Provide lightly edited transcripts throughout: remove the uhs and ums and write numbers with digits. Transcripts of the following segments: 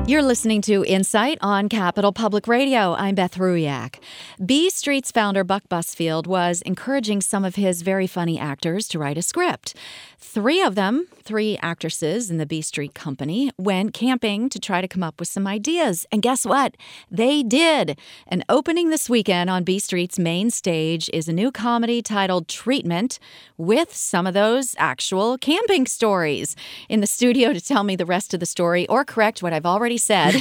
You're listening to Insight on Capital Public Radio. I'm Beth Ruyak. B Street's founder, Buck Busfield, was encouraging some of his very funny actors to write a script. Three of them, three actresses in the B Street company, went camping to try to come up with some ideas. And guess what? They did. And opening this weekend on B Street's main stage is a new comedy titled Treatment with some of those actual camping stories. In the studio to tell me the rest of the story or correct what I've already said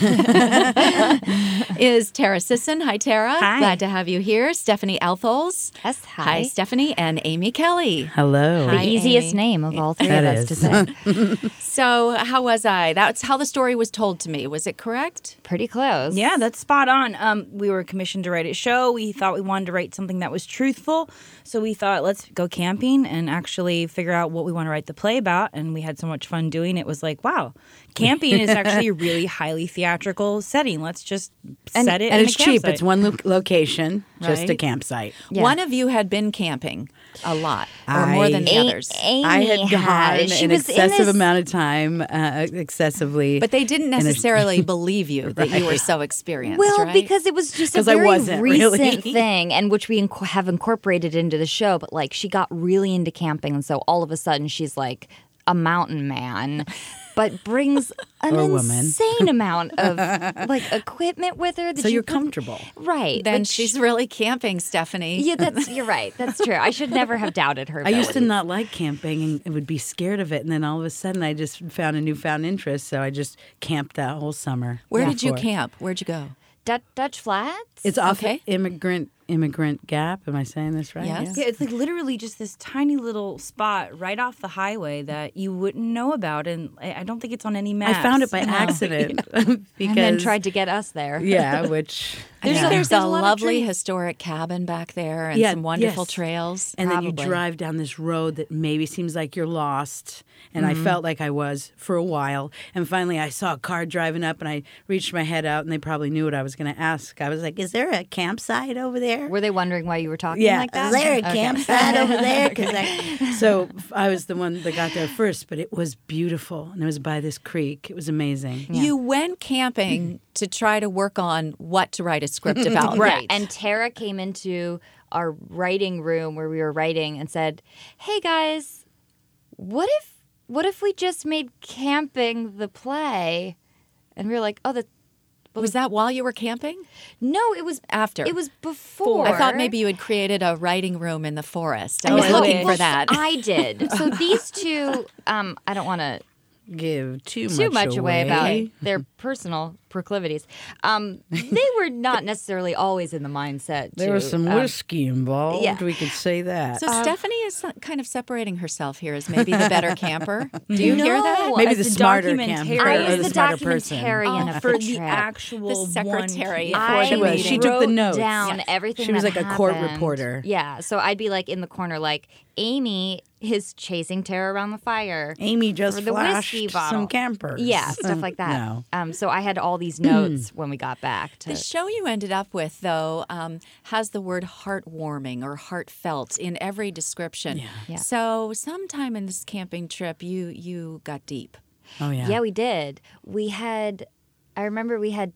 is Tara Sisson. Hi, Tara. Hi. Glad to have you here. Stephanie Altholz. Yes, hi. Hi, Stephanie. And Amy Kelly. Hello. The Hi, easiest Amy. name of all three That of us to say. So how was I? That's how the story was told to me. Was it correct? Pretty close. Yeah, that's spot on. We were commissioned to write a show. We thought we wanted to write something that was truthful. So we thought, let's go camping and actually figure out what we want to write the play about. And we had so much fun doing it. It was like, wow, camping is actually a really highly theatrical setting. Let's just set it And in it's a cheap. campsite. It's one location, just a Right. campsite. Yeah. One of you had been camping a lot or more than the others. Amy I had gone She an was in excessive this- amount of time, excessively. But they didn't necessarily believe you that you were so experienced, Well, right? because it was just a 'Cause I very wasn't recent really. thing, and which we have incorporated into the show. But like, she got really into camping, and so all of a sudden, she's like a mountain man, but brings an Or woman. insane amount of like equipment with her. That so you you're put- comfortable. right? then like, she's really camping, Stephanie. Yeah, you're right. That's true. I should never have doubted her. I used to abilities. not like camping and would be scared of it. And then all of a sudden, I just found a newfound interest. So I just camped that whole summer. Where did you before. camp? Where'd you go? Dutch Flats. It's off Okay. Immigrant Gap. Am I saying this right? Yes. Yeah, it's like literally just this tiny little spot right off the highway that you wouldn't know about. And I don't think it's on any maps. I found it by No. accident because and then tried to get us there. yeah, which There's, yeah. there's There's a a lot of lovely trees. historic cabin back there and Yeah, some wonderful yes. trails. And then you Probably. drive down this road that maybe seems like you're lost. And I felt like I was for a while. And finally, I saw a car driving up, and I reached my head out, and they probably knew what I was going to ask. I was like, "Is there a campsite over there?" Were they wondering why you were talking Yeah, like that? is there a Okay. campsite over there? 'Cause so I was the one that got there first, but it was beautiful, and it was by this creek. It was amazing. You went camping to try to work on what to write a script about. Right. And Tara came into our writing room where we were writing and said, "Hey guys, what if we just made camping the play?" And we were like, "Oh, Was that while you were camping? no, it was After. It was before. I thought maybe you had created a writing room in the forest. I Oh, was I looking wish. for that. I did. So these two, I don't want to Give too much away about their personal proclivities. They were not necessarily always in the mindset. There was some whiskey involved. yeah. We could say that. So Stephanie is kind of separating herself here as maybe the better camper. Do you hear that? No. Maybe As the the smarter documentarian. camper I or was the the smarter person. documentarian of for the the trip. actual The secretary one. for I the was. meeting. She took the wrote notes. down Yes. everything. She was that like a court happened. reporter. Yeah, so I'd be like in the corner, like Amy is chasing Tara around the fire. Amy just For the flashed whiskey bottle. some campers. Yeah, stuff like that. No. So I had all these notes when we got back. The show you ended up with, though, has the word heartwarming or heartfelt in every description. Yeah. So sometime in this camping trip, you got deep. Oh, yeah. Yeah, we did. I remember we had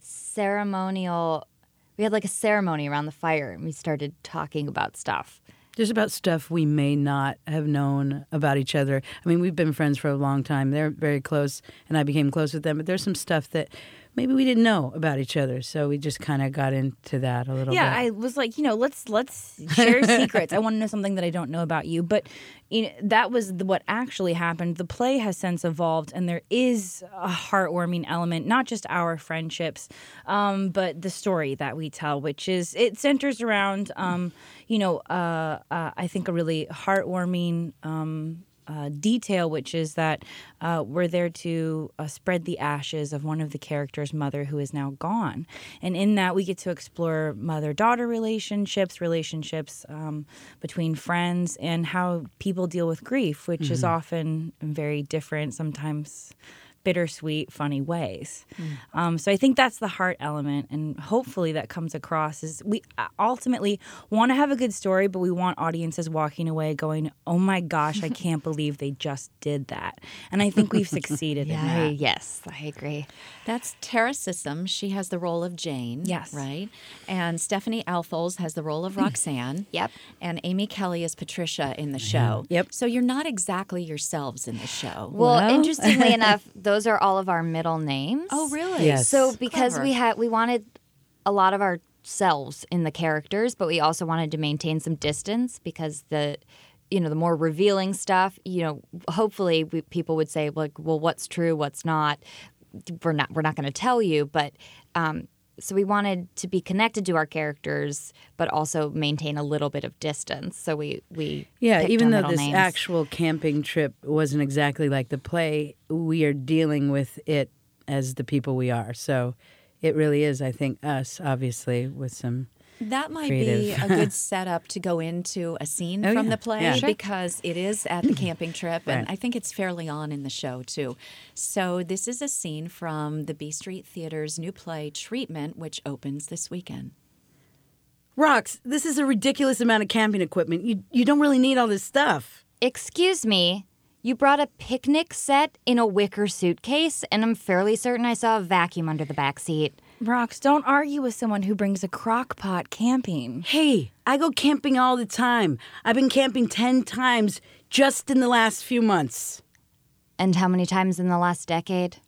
like a ceremony around the fire, and we started talking about stuff. Just about stuff we may not have known about each other. I mean, we've been friends for a long time. They're very close, and I became close with them. But there's some stuff that maybe we didn't know about each other. So we just kind of got into that a little Yeah, bit. I was like, let's share secrets. I want to know something that I don't know about you. But that was what actually happened. The play has since evolved, and there is a heartwarming element, not just our friendships, but the story that we tell, which is it centers around, I think a really heartwarming detail, which is that we're there to spread the ashes of one of the characters' mother who is now gone. And in that, we get to explore mother-daughter relationships between friends, and how people deal with grief, which is often very different, sometimes bittersweet, funny ways. So I think that's the heart element, and hopefully that comes across. Is we ultimately want to have a good story, but we want audiences walking away going, "Oh my gosh, I can't believe they just did that." And I think we've succeeded in that. Yes, I agree. That's Tara Sissom. She has the role of Jane. Yes. Right? And Stephanie Alfols has the role of Roxanne. Yep. And Amy Kelly is Patricia in the show. Yep. So you're not exactly yourselves in the show. Well, interestingly enough, those are all of our middle names. Oh, really? Yes. So because Clever. we wanted a lot of ourselves in the characters, but we also wanted to maintain some distance because the more revealing stuff, hopefully people would say like, well, what's true, what's not. We're not going to tell you, but so we wanted to be connected to our characters, but also maintain a little bit of distance. So we picked even our though middle this names. actual camping trip wasn't exactly like the play, we are dealing with it as the people we are. So it really is, I think, us, obviously, with some... That might Creative. be a good setup to go into a scene Oh, from yeah. the play Yeah. Sure. because it is at the camping trip, and Right. I think it's fairly on in the show, too. So this is a scene from the B Street Theater's new play, Treatment, which opens this weekend. Rox, this is a ridiculous amount of camping equipment. You don't really need all this stuff. Excuse me, you brought a picnic set in a wicker suitcase, and I'm fairly certain I saw a vacuum under the back seat. Rox, don't argue with someone who brings a crock pot camping. Hey, I go camping all the time. I've been camping 10 times just in the last few months. And how many times in the last decade?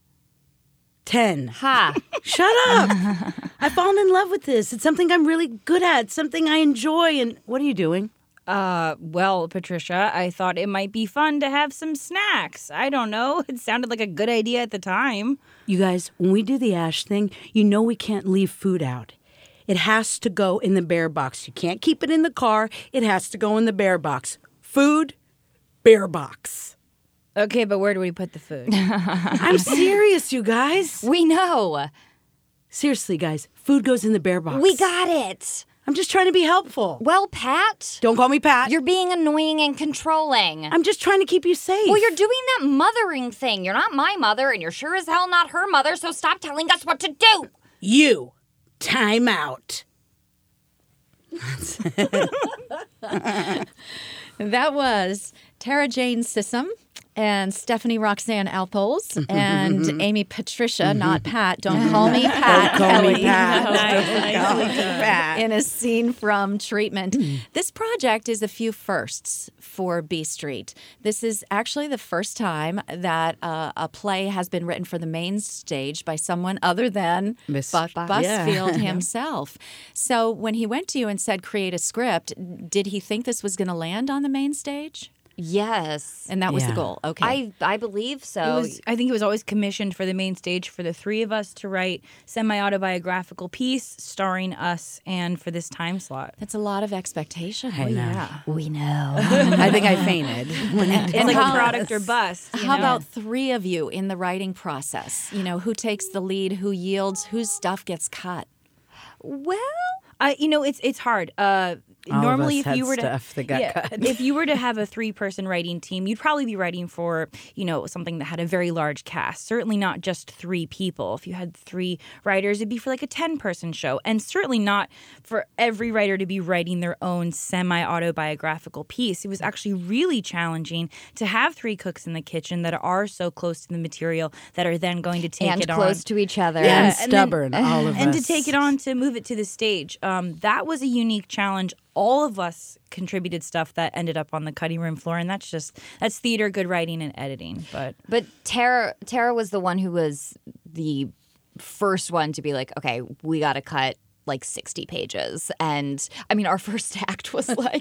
10. Ha! Shut up! I've fallen in love with this. It's something I'm really good at, something I enjoy. And what are you doing? Well, Patricia, I thought it might be fun to have some snacks. I don't know. It sounded like a good idea at the time. You guys, when we do the Ash thing, you know we can't leave food out. It has to go in the bear box. You can't keep it in the car. It has to go in the bear box. Food, bear box. Okay, but where do we put the food? I'm serious, you guys. We know. Seriously, guys, food goes in the bear box. We got it. I'm just trying to be helpful. Well, Pat, Don't call me Pat. you're being annoying and controlling. I'm just trying to keep you safe. Well, you're doing that mothering thing. You're not my mother, and you're sure as hell not her mother, so stop telling us what to do. You. Time out. That was Tara Jane Sissom and Stephanie Roxanne Alpols and Amy Patricia, not Pat. Don't call me Pat. Don't call me Kelly. Pat. In a scene from Treatment. This project is a few firsts for B Street. This is actually the first time that a play has been written for the main stage by someone other than Miss- Buck Yeah. Busfield himself. So when he went to you and said, create a script, did he think this was going to land on the main stage? Yes. And that was the Yeah. goal. Okay. I believe so. I think it was always commissioned for the main stage for the three of us to write semi-autobiographical piece starring us and for this time slot. That's a lot of expectation. I know. Yeah. We know. I think I fainted. It's like how- a product or bust. you How know? about three of you in the writing process? You know, who takes the lead, who yields, whose stuff gets cut? Well, It's hard. All Normally, of us if you had were to stuff that got cut. if you were to have a 3-person writing team, you'd probably be writing for something that had a very large cast. Certainly not just 3 people. If you had 3 writers, it'd be for like a 10-person show, and certainly not for every writer to be writing their own semi-autobiographical piece. It was actually really challenging to have 3 cooks in the kitchen that are so close to the material that are then going to take and it close on. to each other. and and then- stubborn, all of us. And to take it on to move it to the stage. That was a unique challenge. All of us contributed stuff that ended up on the cutting room floor, and that's theater, good writing, and editing. But Tara was the one who was the first one to be like, okay, we got to cut like 60 pages. And I mean, our first act was like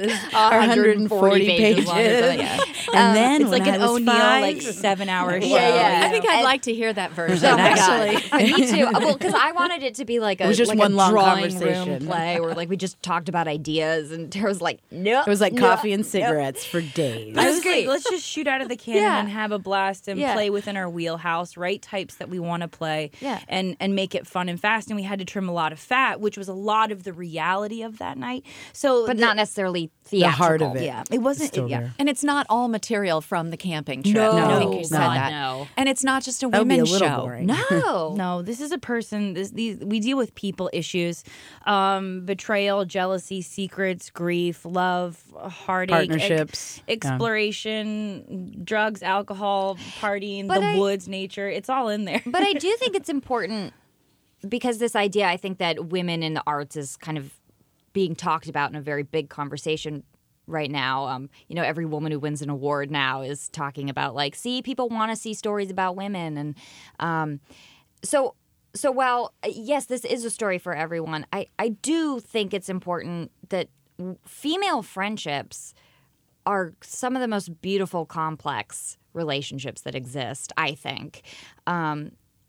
140 pages long. Yeah. And then it's when like I an was O'Neill 5, 7-hour show. Yeah. I think I'd like to hear that version, Oh my actually. God. Me too. Well, because I wanted it to be like a, was just like one a long drawing conversation. room play where like we just talked about ideas, and Tara was like, no. It was like coffee and cigarettes for days. I was great. like, let's just shoot out of the cannon Yeah. and have a blast and Yeah. play within our wheelhouse, write types that we want to play, Yeah. and make it fun and fast. And we had to trim a lot of fat, which which was a lot of the reality of that night. So, but not necessarily the theatrical. heart of it. Yeah, it wasn't. Still Yeah. there. And it's not all material from the camping trip. No. I No, think you said God, that. no. And it's not just a That would be a women's little show. boring. No. No, this is a person. We deal with people issues, betrayal, jealousy, secrets, grief, love, heartache, Partnerships. exploration, drugs, alcohol, partying, But the woods, nature. It's all in there. But I do think it's important because this idea, I think that women in the arts is kind of being talked about in a very big conversation right now. Every woman who wins an award now is talking about like, see, people want to see stories about women. And so while, yes, this is a story for everyone, I do think it's important that female friendships are some of the most beautiful, complex relationships that exist, I think. And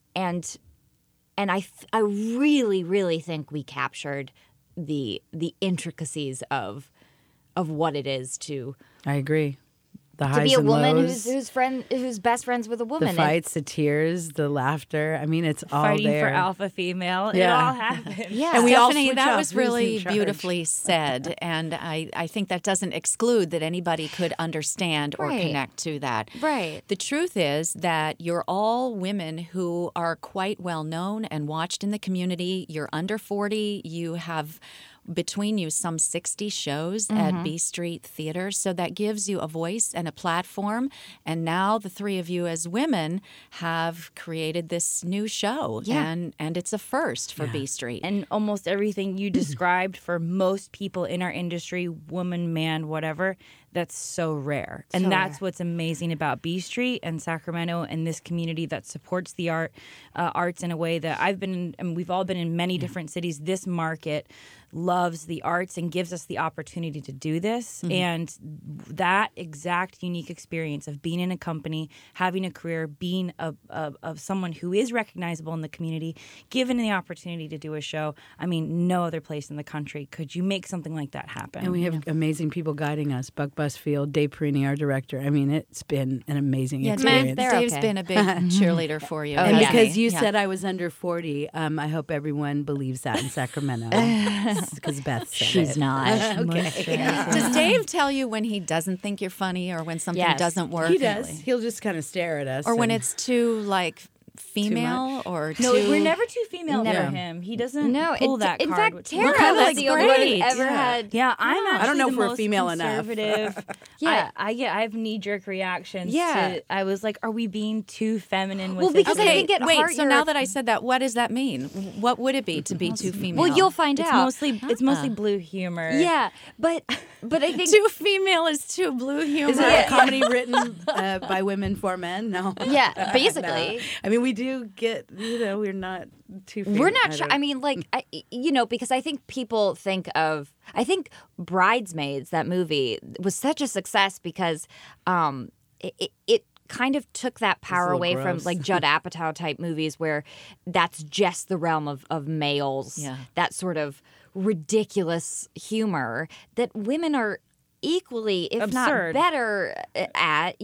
I really, really think we captured the intricacies of what it is to I agree. The highs be a and woman lows, who's best friends with a woman. the fights, the tears, the laughter. I mean, it's all Fighting there. for alpha female. It Yeah. all happened. Yeah. And we all Stephanie, switch that off was who's in really charge. beautifully said. And I think that doesn't exclude that anybody could understand or Right. connect to that. Right. The truth is that you're all women who are quite well known and watched in the community. You're under 40. You have between you some 60 shows at B Street Theater. So that gives you a voice and a platform. And now the three of you as women have created this new show. Yeah. And it's a first for B Street. And almost everything you described for most people in our industry, woman, man, whatever, that's so rare. And that's what's amazing about B Street and Sacramento and this community that supports the arts in a way that I've been in, and we've all been in many different cities. This market loves the arts and gives us the opportunity to do this. And that exact unique experience of being in a company, having a career, being of someone who is recognizable in the community, given the opportunity to do a show, I mean, no other place in the country could you make something like that happen. And we have amazing people guiding us. Buck Busfield, Dave Perini, our director. I mean, it's been an amazing experience. Dave's okay. been a big cheerleader for you. And hasn't because he? you Yeah. said I was under 40, I hope everyone believes that in Sacramento. Because Beth said She's it. not. Okay. Does Dave tell you when he doesn't think you're funny or when something Yes. doesn't work? He does. He'll just kind of stare at us. Or when and- it's too, like, female or too... No, we're never too female Never. for him. He doesn't No, pull that in card. fact, which- Tara kinda was like the only one great, who ever yeah. had. Yeah, I'm actually I don't know the if we're most female enough. conservative. Yeah. I have knee-jerk reactions. Yeah. I was like, are we being too feminine with Well, this? because I Okay, think at wait, heart so you're now a- that I said that, what does that mean? What would it be to be too female? Well, you'll find it's out. mostly blue humor. Yeah, but I think Too female is too blue humor. Is it a comedy written by women for men? No. yeah, basically. No. I mean, we do get, we're not too female. We're not sure. I mean, like, because I think people think of. I think Bridesmaids, that movie, was such a success because it kind of took that power little away from gross. like Judd Apatow type movies where that's just the realm of males. Yeah. That sort of ridiculous humor that women are equally, if Absurd. not better at.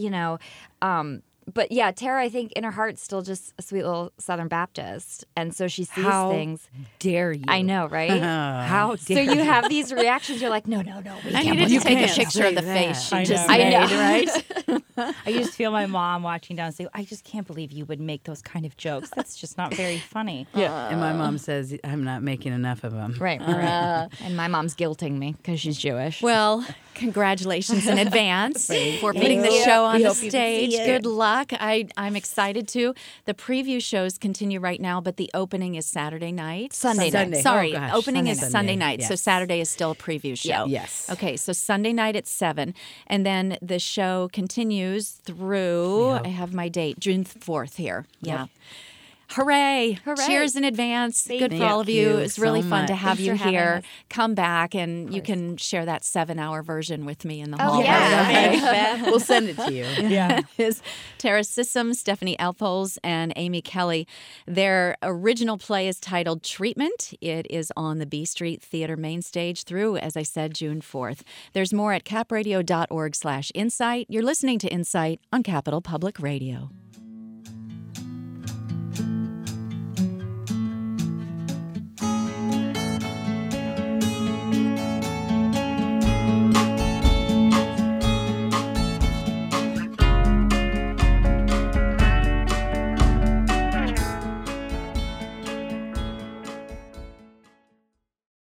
But yeah, Tara, I think in her heart's still just a sweet little Southern Baptist, and so she sees How things. dare you? I know, right? How So dare you have these reactions. You're like, no, we I can't. needed put to this take a can't picture of the say face that. she I just know. I know. made, right? I just feel my mom watching down and say, I just can't believe you would make those kind of jokes. That's just not very funny. And my mom says, I'm not making enough of them. Right. And my mom's guilting me because she's Jewish. Well, congratulations in advance for putting the show on We the hope you can stage. see it. Good luck. I'm excited to. The preview shows continue right now, but the opening is Saturday night. Sunday night. Sunday. Sorry, Oh, gosh. opening is Sunday. Sunday night. So Yes. Saturday is still a preview show. Yes. Okay, so Sunday night at 7. And then the show continues through, I have my date, June 4th here. Yeah. Hooray. Hooray. Cheers in advance. Good for Thank all of you. you It's really so fun to much. have Thanks you for having here. us. Come back and you can share that 7-hour version with me in the Oh, hall. yeah. We'll send it to you. Yeah. Is Tara Sissom, Stephanie Elfholz, and Amy Kelly. Their original play is titled Treatment. It is on the B Street Theater main stage through, as I said, June 4th. There's more at capradio.org/insight. You're listening to Insight on Capital Public Radio.